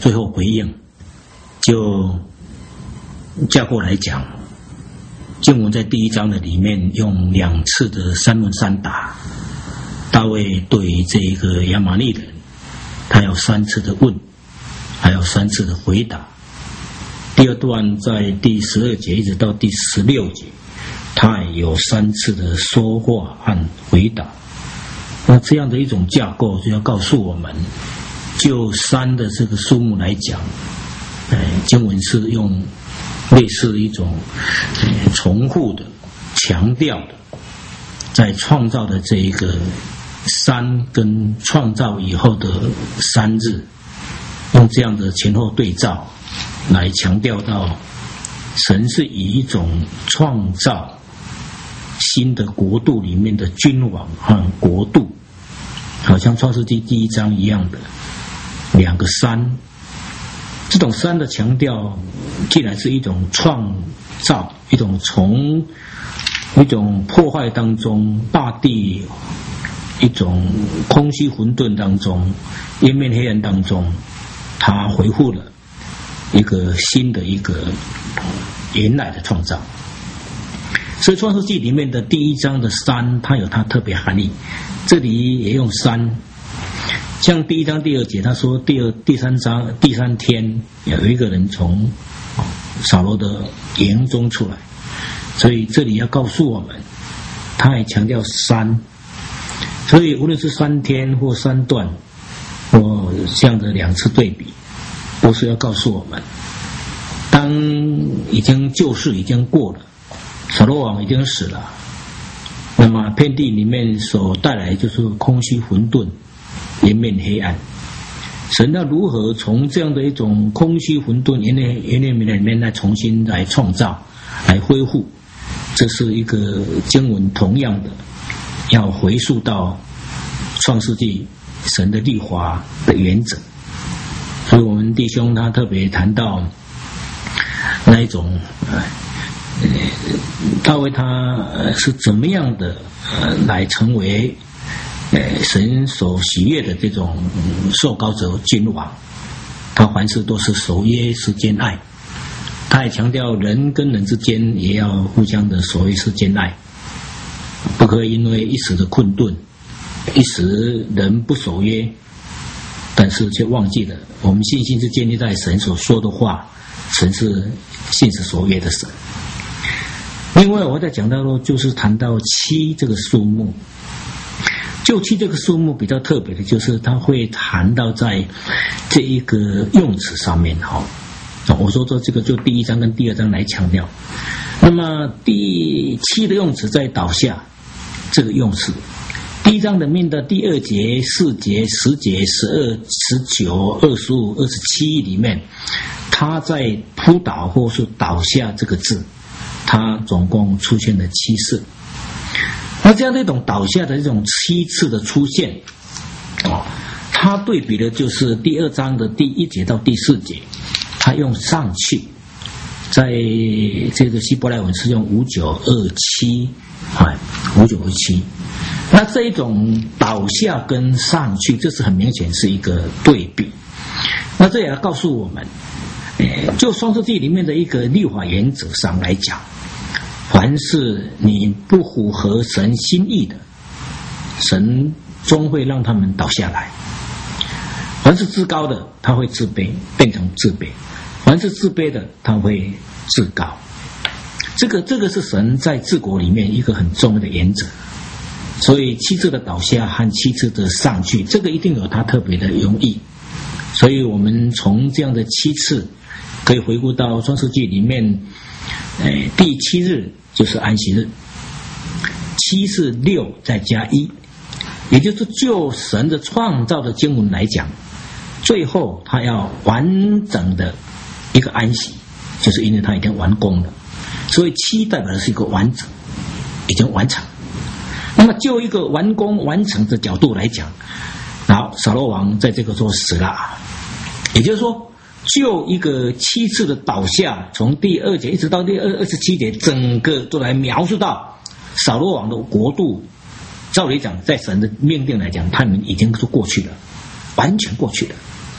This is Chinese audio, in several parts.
最后回应，就架构来讲，经文在第1章的里面用2次的3问3答，大卫对于这个亚玛力人，他有3次的问，还有3次的回答。第2段在第12节一直到第16节，他也有3次的说话和回答。那这样的一种架构就要告诉我们，就3的这个数目来讲，经文是用类似一种重复的、强调的，在创造的这一个3跟创造以后的3日，用这样的前后对照来强调到神是以一种创造新的国度里面的君王和国度，好像创世纪第1章一样的2个3。这种3的强调既然是一种创造，一种从一种破坏当中，大地一种空虚混沌当中，渊面黑暗当中，它恢复了一个新的一个原来的创造。所以创世纪里面的第1章的3，它有它特别含义，这里也用3。像第1章第2节他说第3章第3天有一个人从扫罗的营中出来，所以这里要告诉我们，他也强调3。所以无论是3天或3段或这样的2次对比，都是要告诉我们，当已经旧事已经过了，扫罗王已经死了，那么遍地里面所带来就是空虚混沌，颜面黑暗。神要如何从这样的一种空虚混沌颜面里面来重新来创造，来恢复，这是一个经文同样的要回溯到创世纪神的律法的原则。所以我们弟兄他特别谈到那一种大卫他是怎么样的来成为神所喜悦的这种受膏者君王。他凡事都是守约是兼爱，他也强调人跟人之间也要互相的守约是兼爱，不可以因为一时的困顿，一时人不守约，但是却忘记了我们信心是建立在神所说的话，神是信实守约的神。另外我在讲到说，就是谈到7这个数目，就7这个数目比较特别的就是它会谈到在这一个用词上面。我说这个就第1章跟第2章来强调。那么第7的用词在倒下这个用词，第1章里面的第2节、4节、10节、12、19、25、27里面，它在扑倒或是倒下这个字，它总共出现了7次。那这样的一种倒下的这种7次的出现，它对比的就是第2章的第1节到第4节，它用上去，在这个希伯来文是用5927，那这一种倒下跟上去，这是很明显是一个对比。那这也要告诉我们，就创世纪里面的一个律法原则上来讲，凡是你不符合神心意的，神终会让他们倒下来。凡是自高的，他会自卑，变成自卑；凡是自卑的，他会自高。这个是神在治国里面一个很重要的原则。所以7次的倒下和7次的上去，这个一定有它特别的用意。所以我们从这样的7次可以回顾到创世纪里面，第7日就是安息日，7是6再加1，也就是就神的创造的经文来讲，最后他要完整的一个安息，就是因为他已经完工了，所以7代表的是一个完整，已经完成。那么就一个完工完成的角度来讲，然后扫罗王在这个时候死了，也就是说就一个7次的倒下，从第2节一直到第27节，整个都来描述到扫罗王的国度。照理讲，在神的命定来讲，他们已经是过去了，完全过去了。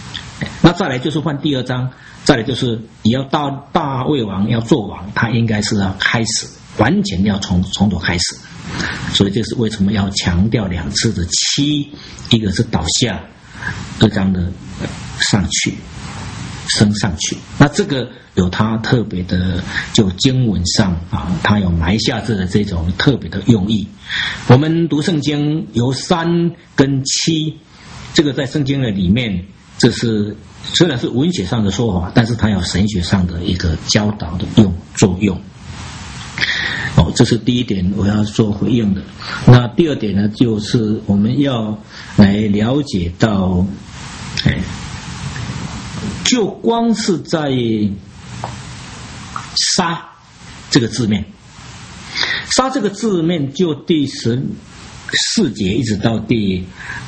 那再来就是换第2章，再来就是你要到大卫王要做王，他应该是要开始，完全要从头开始。所以这是为什么要强调2次的7，一个是倒下，2章的上去，升上去。那这个有它特别的，就经文上它有埋下这种特别的用意。我们读圣经由3跟7，这个在圣经的里面，这是虽然是文学上的说法，但是它有神学上的一个教导的作用。这是第一点我要做回应的。那第2点呢，就是我们要来了解到，就光是在杀这个字面，杀这个字面就第14节一直到第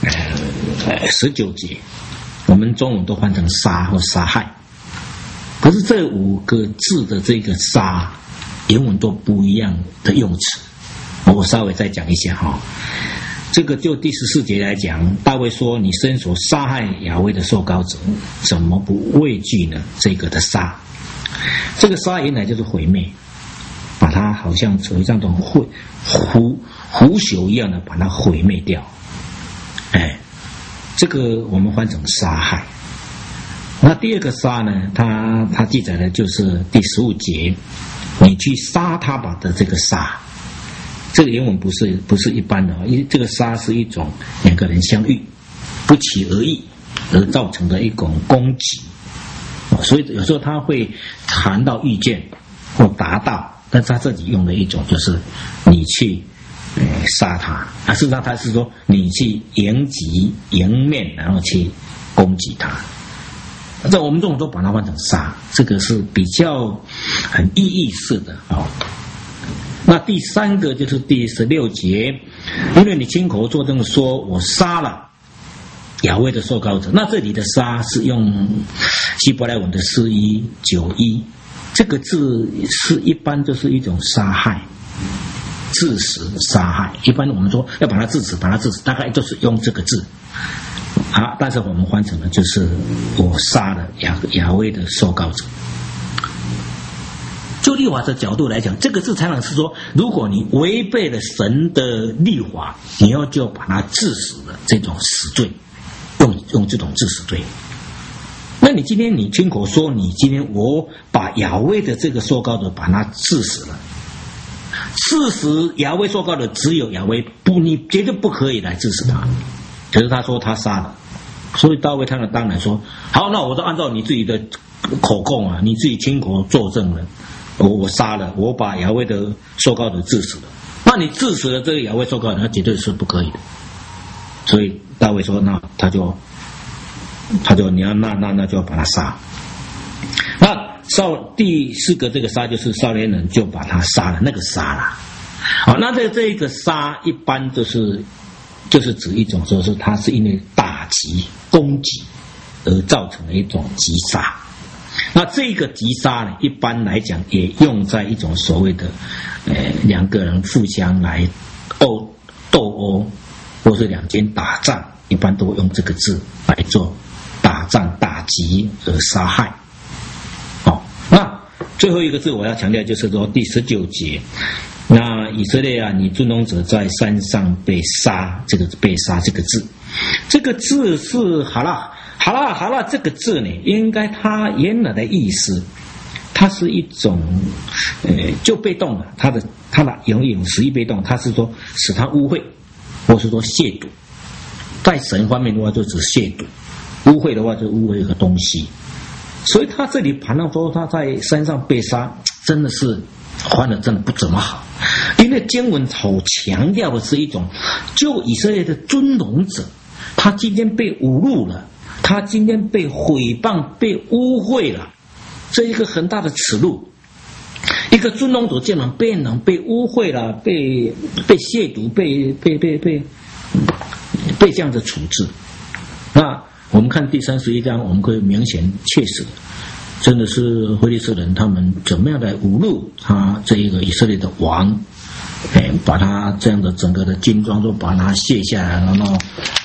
19节，我们中文都翻成杀或杀害。可是这5个字的这个杀，原文都不一样的用词，我稍微再讲一下哈。这个就第14节来讲，大卫说：“你伸手杀害亚威的受膏者，怎么不畏惧呢？”这个的杀，这个杀原来就是毁灭，把它好像处于这种胡朽一样的把它毁灭掉。这个我们翻成杀害。那第2个杀呢，它记载的就是第15节。你去杀他吧的这个杀，这个原文不是一般的，因为这个杀是一种2个人相遇不期而遇而造成的一种攻击，所以有时候他会谈到遇见或达到，但是他这里用的一种就是你去杀他，事实上他是说你去迎面然后去攻击他。在我们这种都把它换成杀，这个是比较很意义式的那第3个就是第16节，因为你亲口作证说我杀了亚威的受膏者。那这里的杀是用希伯来文的4191，这个字是一般就是一种杀害、致死、杀害。一般我们说要把它致死，大概就是用这个字。但是我们翻成的就是我杀了亚威的受膏者。就律法的角度来讲，这个字常常是说，如果你违背了神的律法，你就把它致死了，这种死罪，用这种致死罪。那你今天你亲口说，你今天我把亚威的这个受膏者把他致死了，致死亚威受膏的只有亚威，你绝对不可以来致死他。可是他说他杀了，所以大卫他当然说好，那我就按照你自己的口供你自己亲口作证了，我杀了，我把亚威的受膏者致死了。那你致死了这个亚威受膏者，那绝对是不可以的。所以大卫说，那他就你要那就要把他杀。那第4个这个杀就是少年人就把他杀了，那个杀了。好，那这个杀一般就是指一种说是它是因为打击攻击而造成的一种击杀。那这个击杀呢，一般来讲也用在一种所谓的2个人互相来斗殴，或是两军打仗，一般都用这个字来做打仗打击而杀害。那最后一个字我要强调就是说第19节，那以色列你尊荣者在山上被杀，这个被杀这个字，这个字是好了这个字呢，应该它原来的意思，它是一种就被动的，它的有实义被动，它是说使它污秽，或是说亵渎。在神方面的话就指亵渎，污秽的话就污秽一个东西。所以他这里谈到说他在山上被杀，真的是翻的真的不怎么好，因为经文好强调的是一种就以色列的尊荣者，他今天被侮辱了，他今天被毁谤被污秽了，这一个很大的耻辱。一个尊荣者竟然被污秽了，被亵渎，被这样的处置。那我们看第31章，我们可以明显确实真的是非利士人他们怎么样来侮辱他这一个以色列的王，把他这样的整个的军装都把他卸下来，然后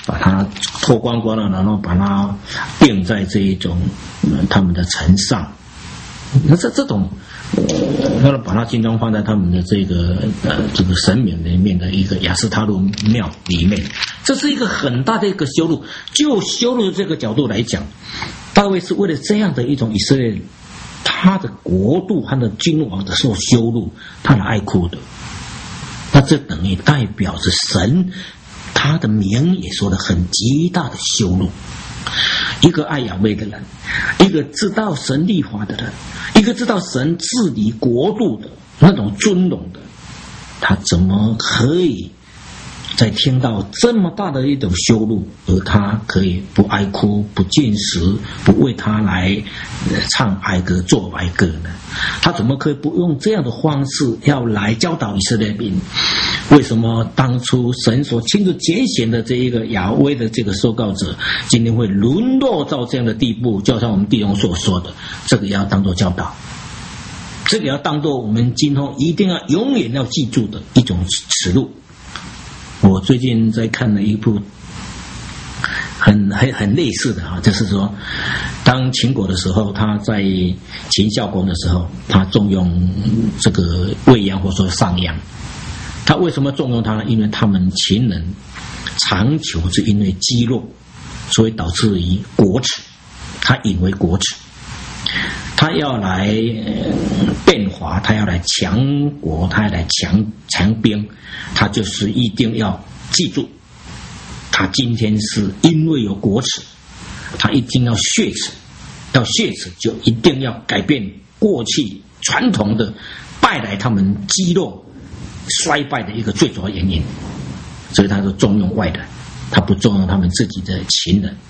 把它脱光光了，然后把它钉在这一种他们的城上。那这种把它经常放在他们的这个神明里面的一个亚斯他路庙里面，这是一个很大的一个修路。就修路这个角度来讲，大卫是为了这样的一种以色列他的国度他的君王的所修路，他来爱哭的。那这等于代表着神他的名也说了很极大的修路。一个爱雅威的人，一个知道神律法的人，一个知道神治理国度的那种尊荣的，他怎么可以在听到这么大的一种羞辱，而他可以不哀哭、不进食、不为他来唱哀歌、做哀歌呢？他怎么可以不用这样的方式要来教导以色列民？为什么当初神所亲自拣选的这一个亚威的这个受膏者，今天会沦落到这样的地步？就像我们弟兄所说的，这个要当作教导，这个要当作我们今后一定要永远要记住的一种耻辱。我最近在看了一部很类似的就是说，当秦国的时候，他在秦孝公的时候，他重用这个卫阳或者说商鞅。他为什么重用他呢？因为他们秦人长久是因为积弱，所以导致于国耻。他引为国耻，他要来变法，他要来强国，他要来强兵，他就是一定要记住，他今天是因为有国耻，他一定要血耻，要血耻就一定要改变过去传统的败来他们肌肉衰败的一个最主要原因。所以他就重用外人，他不重用他们自己的秦人。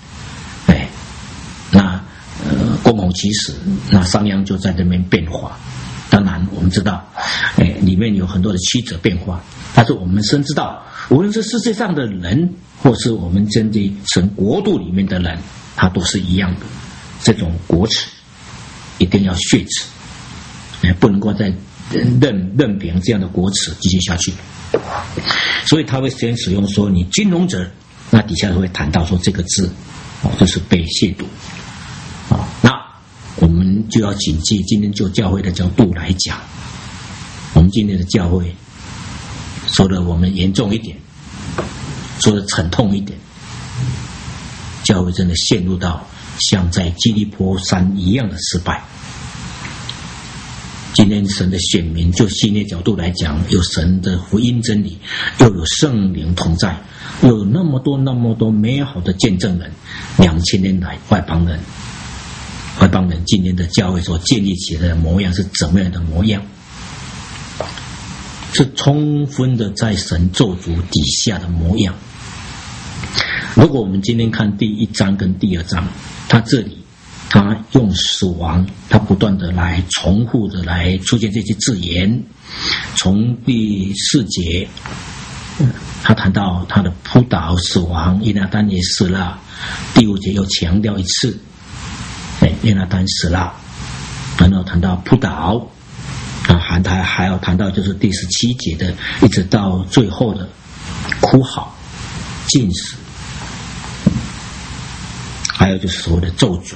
那恭候其时，那商鞅就在这边变化。当然我们知道里面有很多的曲折变化，但是我们深知道，无论是世界上的人，或是我们针对神国度里面的人，他都是一样的，这种国耻一定要血耻，不能够再任凭这样的国耻继续下去。所以他会先使用说你君荣者，那底下会谈到说这个字就是被亵渎。那我们就要谨记，今天就教会的角度来讲，我们今天的教会说的我们严重一点，说的沉痛一点，教会真的陷入到像在基利波山一样的失败。今天神的选民，就信念角度来讲，有神的福音真理，又有圣灵同在，又有那么多美好的见证人，2000年来外邦人今天的教会所建立起来的模样是怎么样的模样？是充分的在神咒诅底下的模样。如果我们今天看第1章跟第2章，他这里他用死亡，他不断的来重复的来出现这些字眼。从第4节他谈到他的扑倒死亡，约拿单也死了。第5节又强调一次约拿单死了，然后谈到扑倒，还要谈到就是第17节的，一直到最后的哭嚎、禁食，还有就是所谓的咒诅。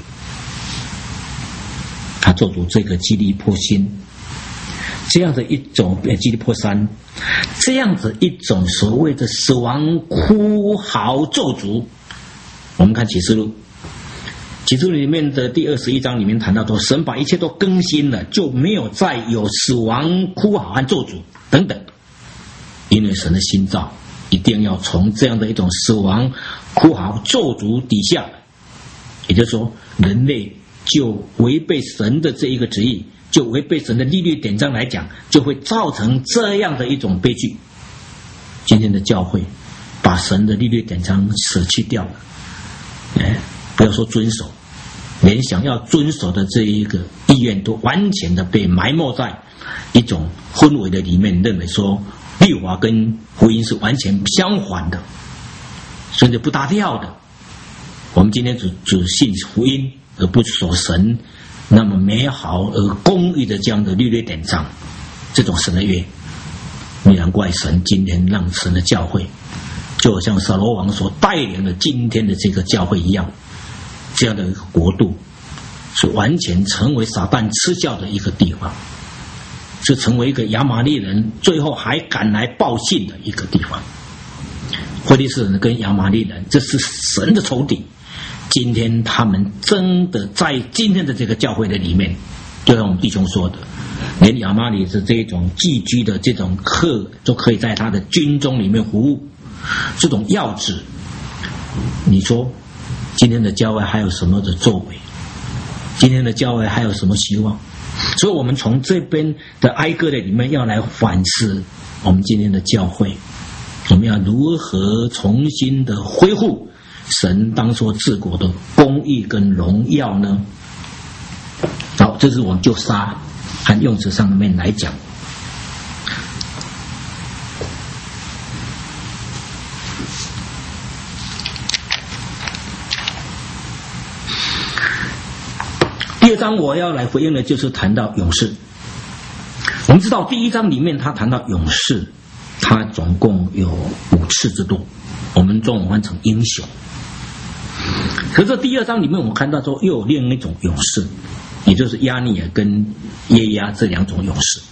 他咒诅这个基利波心，这样的一种基利波山，这样子一种所谓的死亡哭嚎咒诅。我们看启示录里面的第21章里面谈到说，神把一切都更新了，就没有再有死亡哭嚎和咒诅等等。因为神的心造一定要从这样的一种死亡哭嚎咒诅底下，也就是说人类就违背神的这一个旨意，就违背神的律例典章来讲，就会造成这样的一种悲剧。今天的教会把神的律例典章舍弃掉了，不要说遵守，连想要遵守的这一个意愿都完全的被埋没在一种氛围的里面，认为说律法跟福音是完全相反的，甚至不搭调的。我们今天只信福音，而不守神那么美好而公义的这样的律例典章，这种神的约，难怪神今天让神的教会就好像扫罗王所带领的今天的这个教会一样，这样的一个国度是完全成为撒旦吃教的一个地方，是成为一个亚玛力人最后还赶来报信的一个地方。非利士人跟亚玛力人，这是神的仇敌。今天他们真的在今天的这个教会的里面，就像我们弟兄说的，连亚玛力是这种寄居的这种客都可以在他的军中里面服务，这种要旨，你说今天的教会还有什么的作为？今天的教会还有什么希望？所以我们从这边的哀歌的里面要来反思我们今天的教会，我们要如何重新的恢复神当初治国的公义跟荣耀呢？好，这是我们就杀和用词上面来讲。第二章我要来回应的就是谈到勇士。我们知道第一章里面他谈到勇士，他总共有5次之多，我们中文翻成英雄。可是第二章里面我们看到说又有另一种勇士，也就是亚尼尔跟耶押这2种勇士。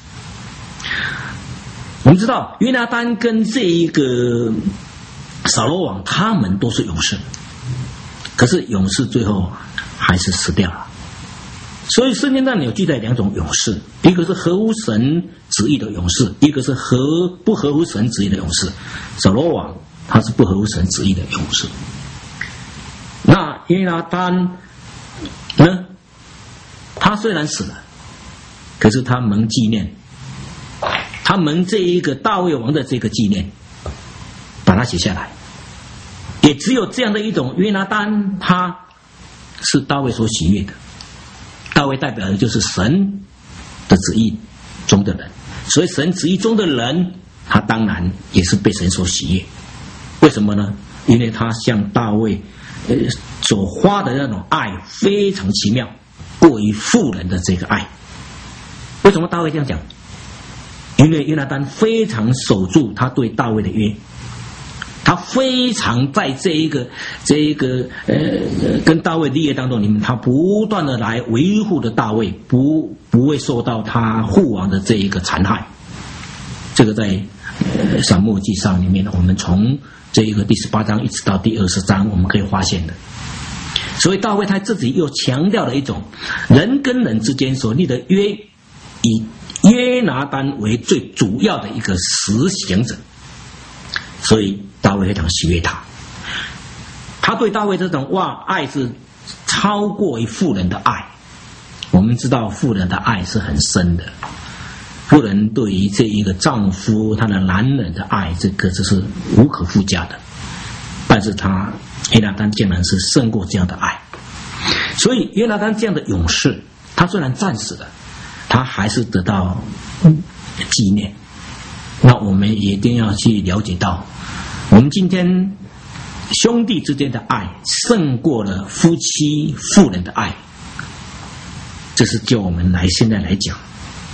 我们知道约拿单跟这一个扫罗王他们都是勇士，可是勇士最后还是死掉了。所以圣经上有记载2种勇士，一个是合乎神旨意的勇士，一个是不合乎神旨意的勇士。扫罗王他是不合乎神旨意的勇士。那约拿单呢，他虽然死了，可是他蒙纪念，他蒙这一个大卫王的这个纪念，把它写下来。也只有这样的一种约拿单，他是大卫所喜悦的。大卫代表的就是神的旨意中的人，所以神旨意中的人，他当然也是被神所喜悦。为什么呢？因为他向大卫所花的那种爱非常奇妙，过于妇人的这个爱。为什么大卫这样讲？因为约拿单非常守住他对大卫的约，他非常在这一个跟大卫立约当中里面，他不断的来维护的大卫不会受到他父王的这一个残害。这个在撒母耳记上里面，我们从这一个第18章一直到第20章我们可以发现的。所以大卫他自己又强调了一种人跟人之间所立的约，以约拿单为最主要的一个实行者。所以大卫非常喜悦他对大卫这种爱是超过于妇人的爱。我们知道妇人的爱是很深的，妇人对于这一个丈夫他的男人的爱，这是无可附加的。但是约拿单竟然是胜过这样的爱。所以约拿单这样的勇士，他虽然战死了，他还是得到纪念。那我们也一定要去了解到，我们今天兄弟之间的爱胜过了夫妻妇人的爱。这是就我们现在来讲，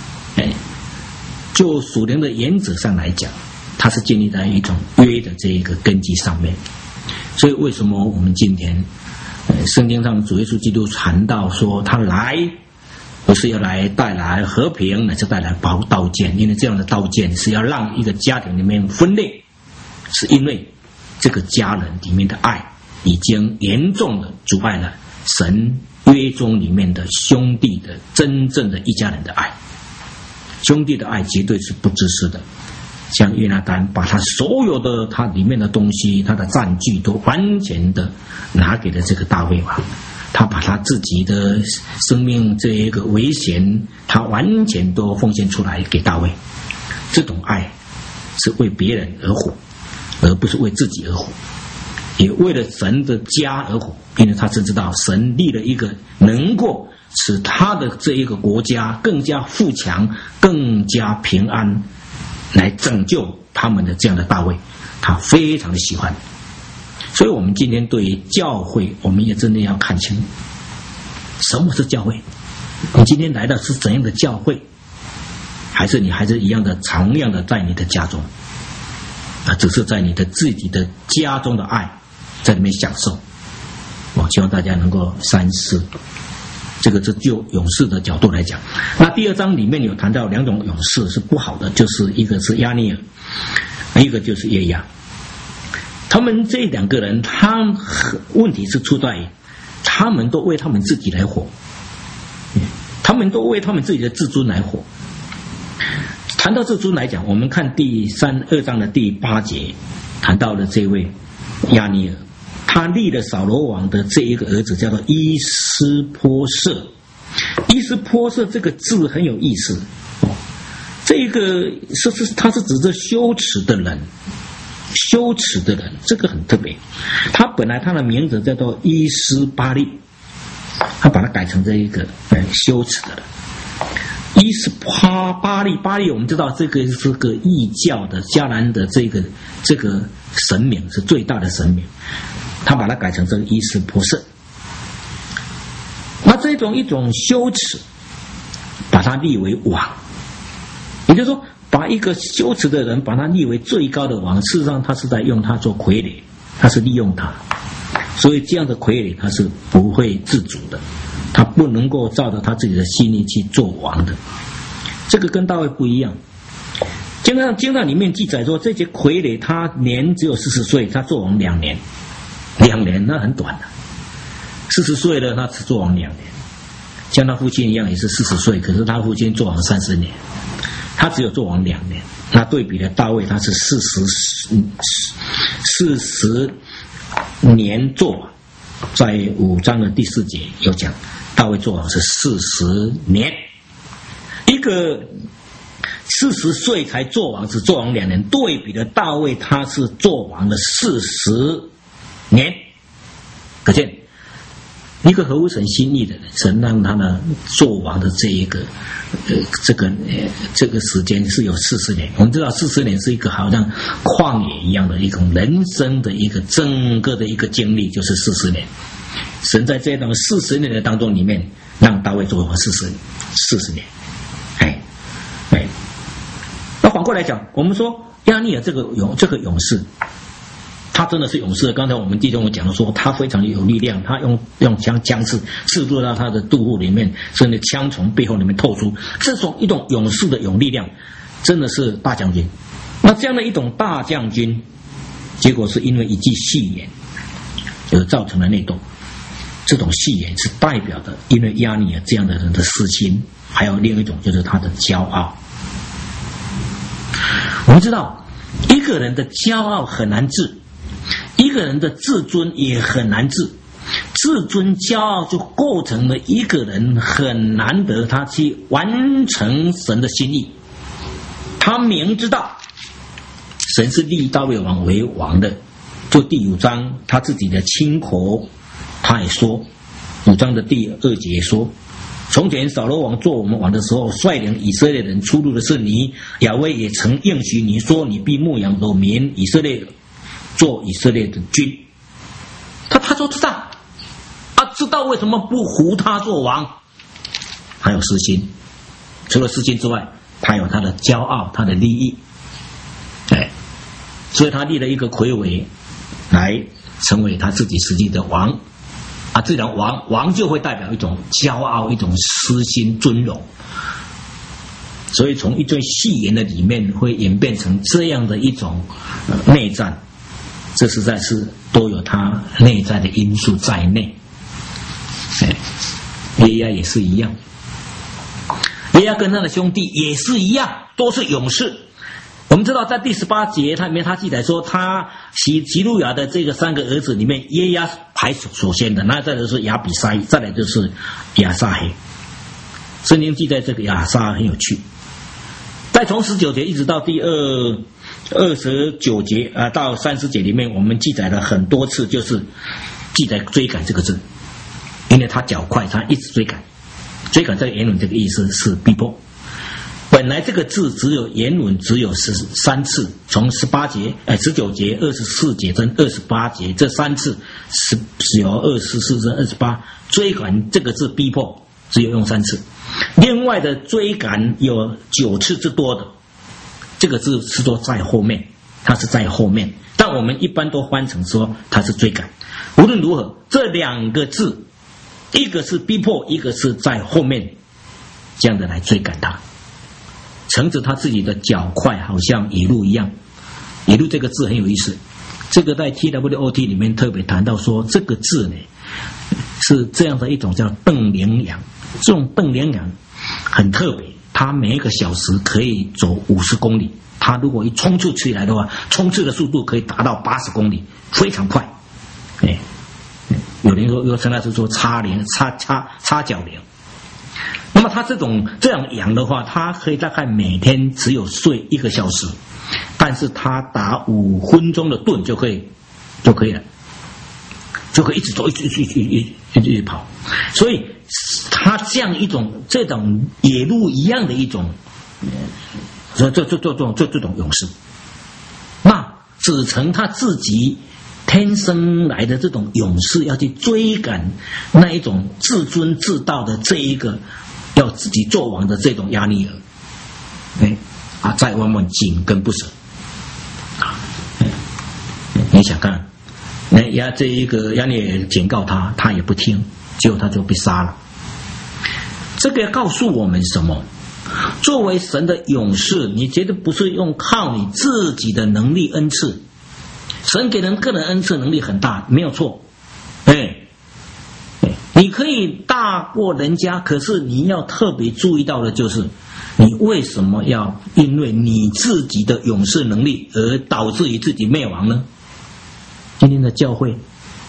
就属灵的原则上来讲，它是建立在一种约的这一个根基上面。所以为什么我们今天圣经上主耶稣基督传道说他来不是要来带来和平，乃是带来刀剑。因为这样的刀剑是要让一个家庭里面分裂，是因为这个家人里面的爱已经严重的阻碍了神约中里面的兄弟的真正的一家人的爱。兄弟的爱绝对是不自私的。像约拿单把他所有的他里面的东西，他的占据都完全的拿给了这个大卫王，他把他自己的生命这一个危险，他完全都奉献出来给大卫。这种爱是为别人而活，而不是为自己而活，也为了神的家而活。因为他只知道神立了一个能够使他的这一个国家更加富强，更加平安，来拯救他们的这样的大卫，他非常的喜欢。所以我们今天对于教会，我们也真的要看清什么是教会。你今天来的是怎样的教会，还是你还是一样的同样的在你的家中？ 只是在你的自己的家中的爱，在里面享受。我希望大家能够三思。这个是就勇士的角度来讲。那第二章里面有谈到两种勇士是不好的，就是一个是亚尼尔，一个就是耶亚。他们这两个人，问题是出在于他们都为他们自己来活，他们都为他们自己的自尊来活。谈到自尊来讲，我们看2章的第8节，谈到了这位亚尼尔，他立了扫罗王的这一个儿子叫做伊斯波设。伊斯波设这个字很有意思，这个他是指着羞耻的人，羞耻的人，这个很特别。他本来他的名字叫做伊斯巴利，他把它改成这一个羞耻的人。伊斯巴利，我们知道这个是个异教的迦南的这个神明，是最大的神明，他把它改成这个伊斯波设。那这种一种羞耻，把他立为王，也就是说，把一个羞耻的人把他立为最高的王，事实上他是在用他做傀儡，他是利用他，所以这样的傀儡他是不会自主的，他不能够照着他自己的心意去做王的。这个跟大卫不一样。经上里面记载说，这些傀儡他年只有40岁，他做王2年，2年那很短的。40岁了，他只做王2年，像他父亲一样也是40岁，可是他父亲做王30年，他只有做王2年。那对比了大卫，他是40年做王，在5章的第4节有讲，大卫做王是40年。一个40岁才做王，只做王2年，对比了大卫，他是做王的40年。可见一个合乎神心意的人，神让他呢做王的这一个这个时间是有40年。我们知道40年是一个好像旷野一样的一种人生的一个整个的一个经历，就是40年。神在这种40年的当中里面，让大卫做王40年。那反过来讲，我们说亚尼尔这个勇士，他真的是勇士。刚才我们弟兄讲说，他非常有力量，他用枪刺入到他的肚腹里面，甚至枪从背后里面透出，这种一种勇士的力量，真的是大将军。那这样的一种大将军，结果是因为一句戏言而造成了内斗。这种戏言是代表的，因为亚尼尔这样的人的私心，还有另一种就是他的骄傲。我们知道，一个人的骄傲很难治，一个人的自尊也很难治。自尊骄傲就构成了一个人很难得他去完成神的心意。他明知道神是立大卫王为王的，就第5章他自己的亲口他也说，5章的第2节说，从前扫罗王做我们王的时候，率领以色列人出入的是你，亚威也曾应许你说，你必牧养我民以色列，做以色列的君。他说知道，知道为什么不扶他做王？还有私心，除了私心之外，他有他的骄傲，他的利益，所以他立了一个魁伟来成为他自己实际的王。这种王就会代表一种骄傲，一种私心尊荣，所以从一堆戏言的里面会演变成这样的一种内战，这实在是都有他内在的因素在内。耶亚也是一样，耶亚跟他的兄弟也是一样，都是勇士。我们知道在第18节里面他记载说，他希路亚的这个3个儿子里面，耶亚排首先的，那再来就是亚比筛，再来就是亚撒黑。圣经记载这个亚撒很有趣。再从19节一直到第29节到30节里面，我们记载了很多次，就是记载追赶这个字，因为他脚快，他一直追赶。追赶这个原文这个意思是逼迫。本来这个字原文只有13次，从19节、24节跟28节这3次有24跟28，追赶这个字逼迫只有用3次，另外的追赶有9次之多的，这个字是都在后面， 他是在后面，但我们一般都翻成说他是追赶。无论如何，这两个字，一个是逼迫，一个是在后面这样的来追赶他，乘着他自己的脚快，好像野鹿一样。野鹿这个字很有意思，这个在 TWOT 里面特别谈到说，这个字呢是这样的一种叫瞪羚羊。这种瞪羚羊很特别，它每一个小时可以走50公里，它如果一冲刺起来的话，冲刺的速度可以达到80公里，非常快。有人说又称它是说插脚羚。那么它这样羊的话，它可以大概每天只有睡1个小时，但是它打5分钟的盹就可以了，就可以一直走，一直跑。所以它像这种野鹿一样的一种，这种勇士，那子成他自己天生来的这种勇士，要去追赶那一种自尊自大的这一个要自己做王的这种亚尼尔，再万万紧跟不舍。你想看，这一个亚尼尔警告他，他也不听，结果他就被杀了。这个要告诉我们什么？作为神的勇士，你绝对不是用靠你自己的能力恩赐。神给人个人恩赐能力很大，没有错。你可以大过人家，可是你要特别注意到的就是，你为什么要因为你自己的勇士能力而导致于自己灭亡呢？今天的教会，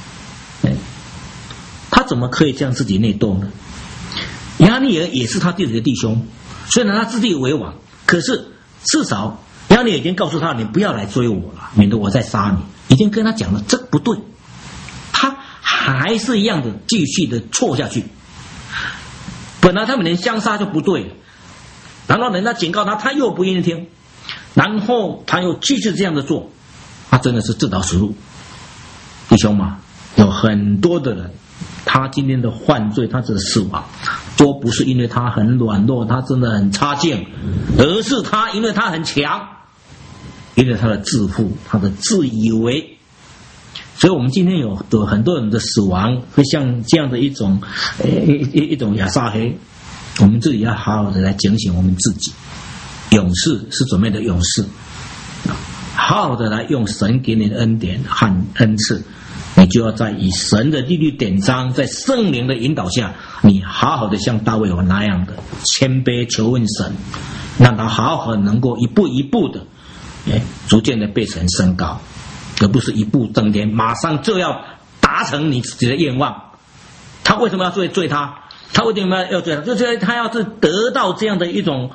他怎么可以这样自己内斗呢？亚尼尔也是他自己的弟兄，虽然他自立为王，可是至少亚尼尔已经告诉他，你不要来追我了，免得我再杀你。已经跟他讲了，这不对，他还是一样的继续的错下去。本来他们连相杀就不对了，然后人家警告他，他又不愿意听，然后他又继续这样的做，他真的是自讨死路。弟兄嘛，有很多的人，他今天的犯罪，他的死亡，都不是因为他很软弱，他真的很差劲，而是他因为他很强，因为他的自负，他的自以为。所以我们今天有很多人的死亡会像这样的一种亚撒黑，我们自己要好好的来警醒我们自己。勇士是怎么样的勇士？好好的来用神给你的恩典和恩赐，你就要在以神的律例典章，在圣灵的引导下，你好好的像大卫王那样的谦卑求问神，让他好好能够一步一步的逐渐的被神升高，而不是一步登天，马上就要达成你自己的愿望。他为什么要追他？他为什么要追他？就是他要是得到这样的一种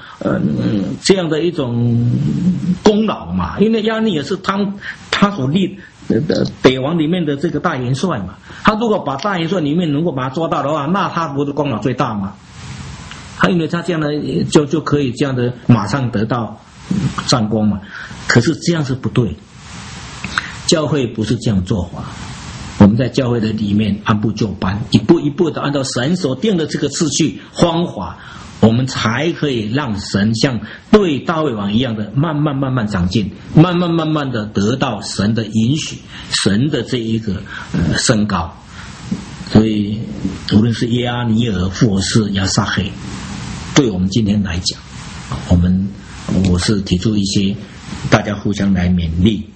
功劳嘛。因为亚尼尔是他所立北王里面的这个大元帅嘛。他如果把大元帅里面能够把他抓到的话，那他不是功劳最大吗？他因为他这样的就可以这样的马上得到战功嘛。可是这样是不对，教会不是这样做法。我们在教会的里面按部就班，一步一步的按照神所定的这个次序方法，我们才可以让神像对大卫王一样的慢慢长进，慢慢的得到神的允许，神的这一个升高。所以无论是亚尼尔或是亚撒黑，对我们今天来讲，我是提出一些大家互相来勉励。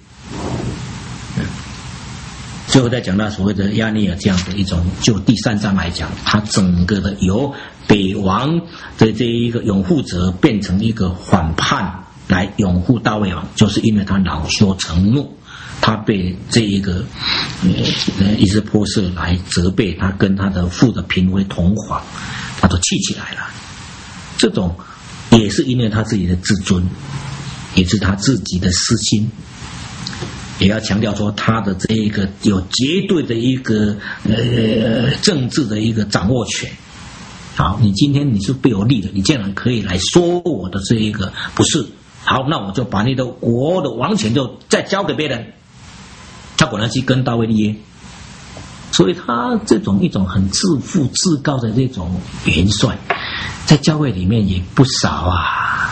最后再讲到所谓的亚尼尔这样的一种，就第3章来讲，他整个的由北王的这一个拥护者变成一个反叛来拥护大卫王，就是因为他恼羞成怒，他被这一个伊斯波设来责备他，跟他的父的嫔妃同房，他都气起来了。这种也是因为他自己的自尊，也是他自己的私心。也要强调说，他的这一个有绝对的一个政治的一个掌握权。好，你今天你是被我立的，你竟然可以来说我的这一个不是。好，那我就把你的国的王权就再交给别人。他果然去跟大卫立约，所以他这种一种很自负自高的这种元帅，在教会里面也不少啊。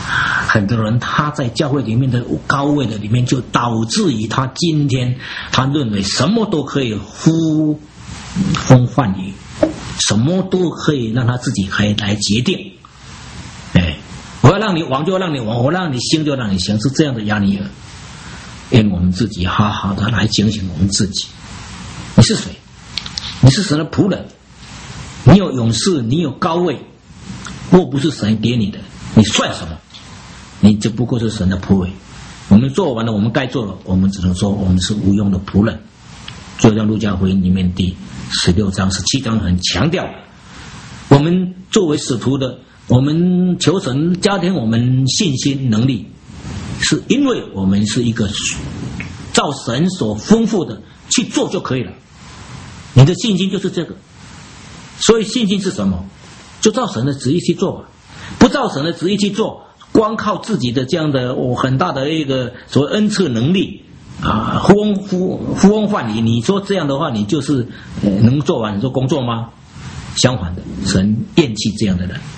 很多人他在教会里面的高位的里面，就导致于他今天他认为什么都可以呼风唤雨，什么都可以让他自己可以来决定。我要让你亡就让你亡，我让你兴就让你兴，是这样的压力。愿我们自己好好的来警醒我们自己。你是谁？你是神的仆人，你有勇士，你有高位，若不是神给你的，你算什么？你只不过是神的仆人。我们做完了我们该做的，我们只能说我们是无用的仆人。就像路加福音里面第16章17章很强调，我们作为使徒的，我们求神加添我们信心能力，是因为我们是一个照神所吩咐的去做就可以了。你的信心就是这个。所以信心是什么？就照神的旨意去做吧。不照神的旨意去做，光靠自己的这样的很大的一个所谓恩赐能力啊，呼风唤雨，你说这样的话，你就是能做完你做工作吗？相反的，神厌弃这样的人。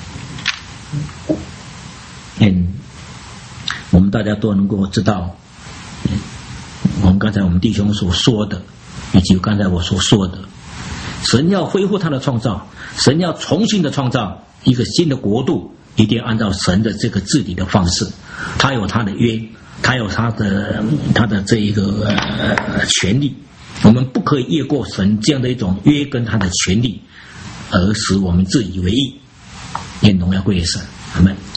我们大家都能够知道，我们刚才我们弟兄所说的，以及刚才我所说的，神要恢复他的创造，神要重新的创造一个新的国度，一定按照神的这个治理的方式。他有他的约，他有他的这一个权利，我们不可以越过神这样的一种约跟他的权利，而使我们自以为意。愿荣耀归于神，阿们。